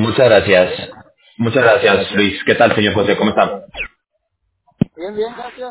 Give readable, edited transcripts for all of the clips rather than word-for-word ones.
Muchas gracias. Muchas gracias, Luis. ¿Qué tal, señor José? ¿Cómo está? Bien, bien, gracias.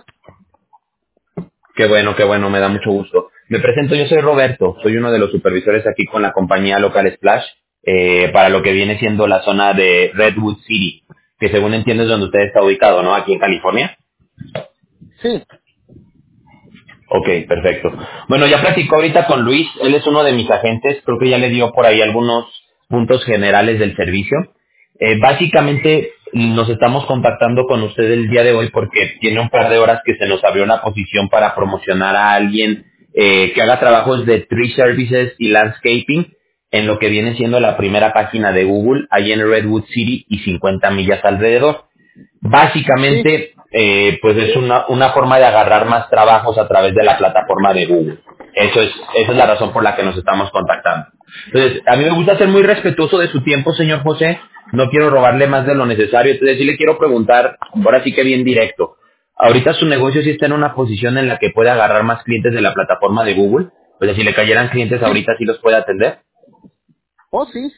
Qué bueno, me da mucho gusto. Me presento, yo soy Roberto, soy uno de los supervisores aquí con la compañía local Splash, para lo que viene siendo la zona de Redwood City, que según entiendo es donde usted está ubicado, ¿no? Aquí en California. Sí, Ok, perfecto. Bueno, ya platicó ahorita con Luis, él es uno de mis agentes, creo que ya le dio por ahí algunos puntos generales del servicio. Básicamente nos estamos contactando con usted el día de hoy porque tiene un par de horas que se nos abrió una posición para promocionar a alguien que haga trabajos de tree services y landscaping en lo que viene siendo la primera página de Google, ahí en Redwood City y 50 millas alrededor. sí. Básicamente, pues es una forma de agarrar más trabajos a través de la plataforma de Google. Esa es la razón por la que nos estamos contactando. Entonces, a mí me gusta ser muy respetuoso de su tiempo, señor José. No quiero robarle más de lo necesario. Entonces, sí le quiero preguntar, ahora sí que bien directo. Ahorita su negocio sí está en una posición en la que puede agarrar más clientes de la plataforma de Google. Pues si le cayeran clientes ahorita, ¿sí los puede atender? Oh, sí.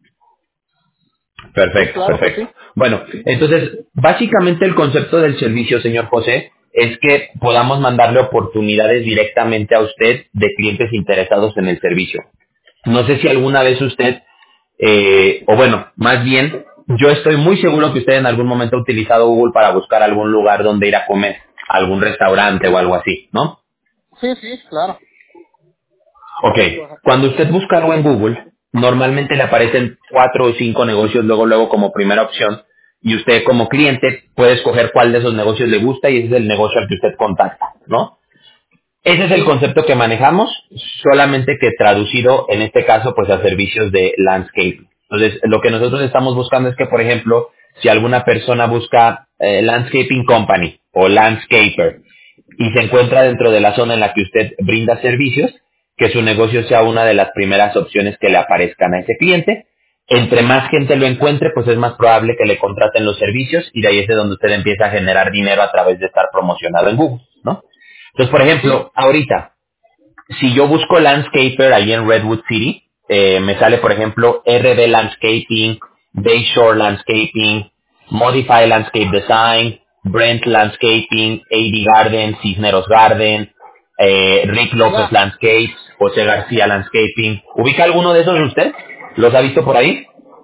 Sí, Perfecto, claro que perfecto. sí. Bueno, entonces, básicamente el concepto del servicio, señor José, es que podamos mandarle oportunidades directamente a usted de clientes interesados en el servicio. No sé si alguna vez usted, o bueno, más bien, yo estoy muy seguro que usted en algún momento ha utilizado Google para buscar algún lugar donde ir a comer, algún restaurante o algo así, ¿no? Sí, sí, claro. Ok, Ajá. cuando usted busca algo en Google, normalmente le aparecen 4 o 5 negocios luego como primera opción y usted como cliente puede escoger cuál de esos negocios le gusta y ese es el negocio al que usted contacta, ¿no? Ese es el Sí. concepto que manejamos, solamente que traducido en este caso pues a servicios de landscape. Entonces, lo que nosotros estamos buscando es que, por ejemplo, si alguna persona busca landscaping company o landscaper y se encuentra dentro de la zona en la que usted brinda servicios, que su negocio sea una de las primeras opciones que le aparezcan a ese cliente. Entre más gente lo encuentre, pues es más probable que le contraten los servicios y de ahí es de donde usted empieza a generar dinero a través de estar promocionado en Google, ¿no? Entonces, por Sí. ejemplo, ahorita, si yo busco landscaper ahí en Redwood City, me sale, por ejemplo, RD Landscaping, Bayshore Landscaping, Modify Landscape Design, Brent Landscaping, AD Garden, Cisneros Garden, Rick López Ya. Landscapes, José García Landscaping. ¿Ubica alguno de esos usted? ¿Los ha visto por ahí?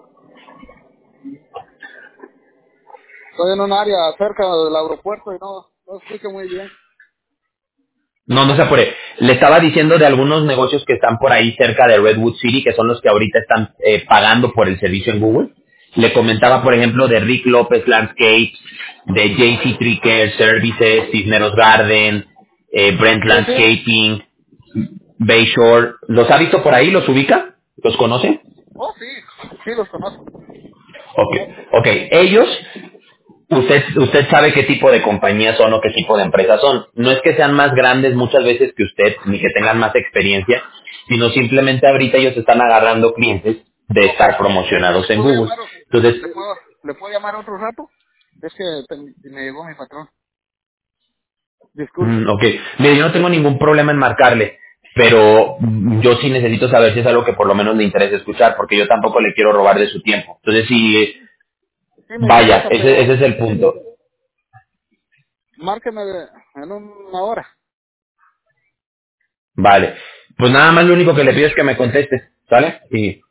Estoy en un área cerca del aeropuerto y no escucho muy bien. No, no se apure. Le estaba diciendo de algunos negocios que están por ahí cerca de Redwood City, que son los que ahorita están pagando por el servicio en Google. Le comentaba, por ejemplo, de Rick López Landscapes, de JC Tree Care Services, Cisneros Garden, Brent Sí, sí. Landscaping, Bayshore. ¿Los ha visto por ahí? ¿Los ubica? ¿Los conoce? Oh, sí. Sí, los conozco. Ok, ok. Ellos usted sabe qué tipo de compañías son o qué tipo de empresas son. No es que sean más grandes muchas veces que usted, ni que tengan más experiencia, sino simplemente ahorita ellos están agarrando clientes de estar promocionados en ¿Puedo Google. llamar? Entonces, ¿Le puedo llamar otro rato? Es que me llegó mi patrón. Disculpe. ok, mire, yo no tengo ningún problema en marcarle, pero yo sí necesito saber si es algo que por lo menos le interesa escuchar, porque yo tampoco le quiero robar de su tiempo. Entonces, si, Sí, me vaya, interesa, ese pero es el punto. márqueme en una hora. Vale. Pues nada más lo único que le pido es que me conteste, ¿sale? Y